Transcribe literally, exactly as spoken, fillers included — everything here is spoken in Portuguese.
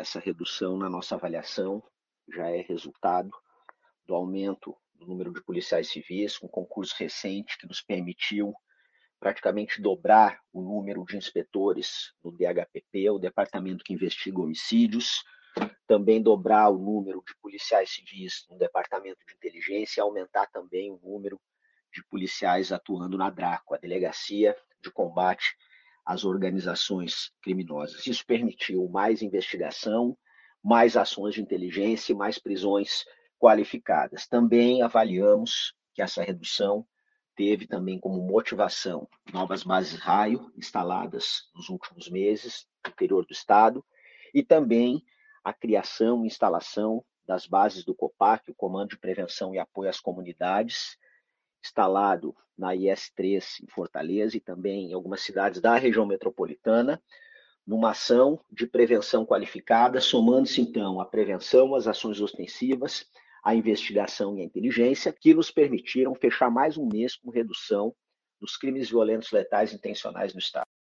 Essa redução, na nossa avaliação, já é resultado do aumento do número de policiais civis, com concurso recente que nos permitiu praticamente dobrar o número de inspetores no D H P P, o departamento que investiga homicídios, também dobrar o número de policiais civis no departamento de inteligência e aumentar também o número de policiais atuando na DRACO, a Delegacia de Combate às Organizações Criminosas. Isso permitiu mais investigação, mais ações de inteligência e mais prisões qualificadas. Também avaliamos que essa redução teve também como motivação novas bases raio instaladas nos últimos meses no interior do estado e também a criação e instalação das bases do COPAC, o Comando de Prevenção e Apoio às Comunidades, instalado na I S três em Fortaleza e também em algumas cidades da região metropolitana, numa ação de prevenção qualificada, somando-se então a prevenção, as ações ostensivas, a investigação e a inteligência, que nos permitiram fechar mais um mês com redução dos crimes violentos letais intencionais no estado.